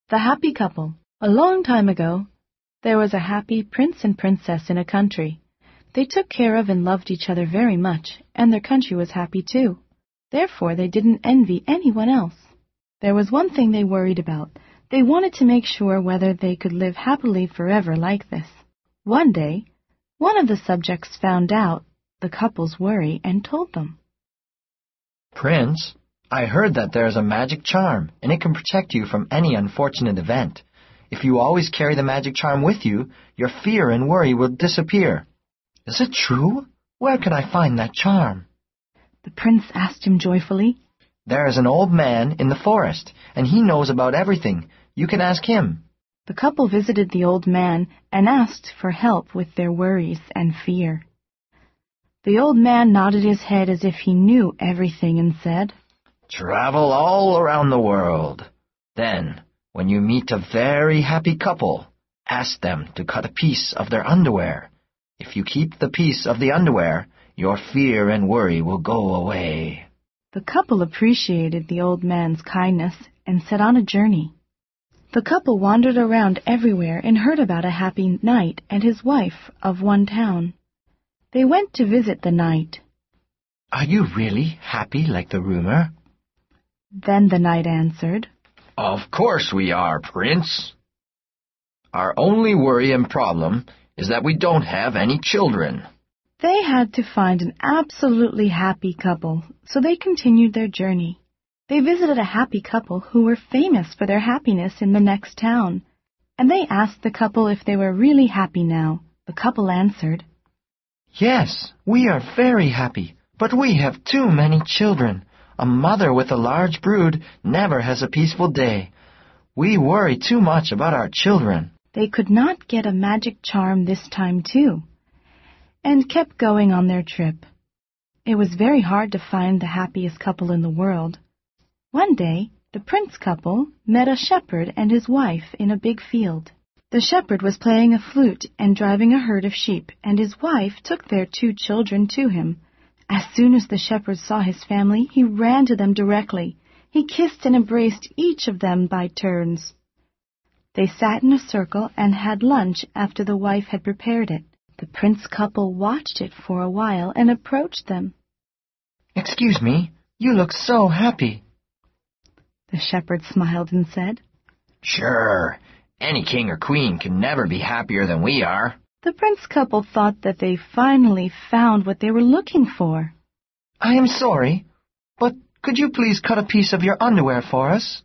The Happy Couple. A long time ago, there was a happy prince and princess in a country. They took care of and loved each other very much, and their country was happy too. Therefore, they didn't envy anyone else. There was one thing they worried about. They wanted to make sure whether they could live happily forever like this. One day, one of the subjects found out the couple's worry and told them. Prince, I heard that there is a magic charm, and it can protect you from any unfortunate event. If you always carry the magic charm with you, your fear and worry will disappear. Is it true? Where can I find that charm? The prince asked him joyfully. There is an old man in the forest, and he knows about everything. You can ask him. The couple visited the old man and asked for help with their worries and fear. The old man nodded his head as if he knew everything and said, Travel all around the world. Then, when you meet a very happy couple, ask them to cut a piece of their underwear. If you keep the piece of the underwear, your fear and worry will go away. The couple appreciated the old man's kindness and set on a journey. The couple wandered around everywhere and heard about a happy knight and his wife of one town. They went to visit the knight. Are you really happy like the rumor? Then the knight answered, Of course we are, Prince. Our only worry and problem is that we don't have any children. They had to find an absolutely happy couple, so they continued their journey. They visited a happy couple who were famous for their happiness in the next town, and they asked the couple if they were really happy now. The couple answered, Yes, we are very happy, but we have too many children. A mother with a large brood never has a peaceful day. We worry too much about our children. They could not get a magic charm this time too, and kept going on their trip. It was very hard to find the happiest couple in the world. One day, the prince couple met a shepherd and his wife in a big field. The shepherd was playing a flute and driving a herd of sheep, and his wife took their 2 children to him. As soon as the shepherd saw his family, he ran to them directly. He kissed and embraced each of them by turns. They sat in a circle and had lunch after the wife had prepared it. The prince couple watched it for a while and approached them. Excuse me, you look so happy. The shepherd smiled and said, Sure, any king or queen can never be happier than we are. The prince couple thought that they finally found what they were looking for. I am sorry, but could you please cut a piece of your underwear for us?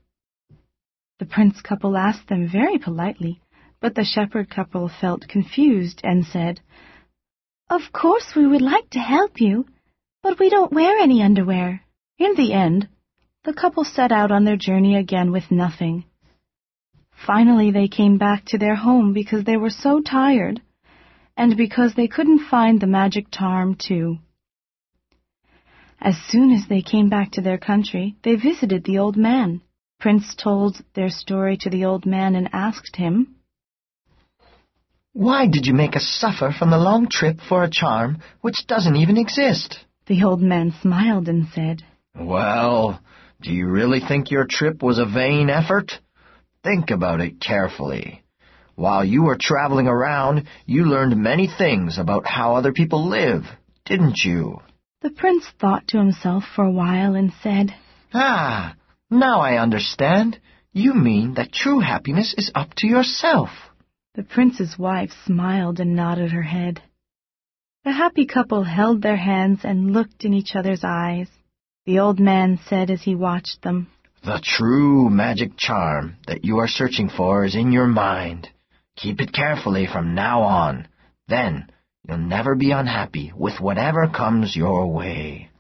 The prince couple asked them very politely, but the shepherd couple felt confused and said, Of course we would like to help you, but we don't wear any underwear. In the end, the couple set out on their journey again with nothing. Finally, they came back to their home because they were so tired, and because they couldn't find the magic charm too. As soon as they came back to their country, they visited the old man. Prince told their story to the old man and asked him, Why did you make us suffer from the long trip for a charm which doesn't even exist? The old man smiled and said, Well, do you really think your trip was a vain effort? Think about it carefully. While you were traveling around, you learned many things about how other people live, didn't you? The prince thought to himself for a while and said, Ah, now I understand. You mean that true happiness is up to yourself. The prince's wife smiled and nodded her head. The happy couple held their hands and looked in each other's eyes. The old man said as he watched them, The true magic charm that you are searching for is in your mind. Keep it carefully from now on. Then you'll never be unhappy with whatever comes your way.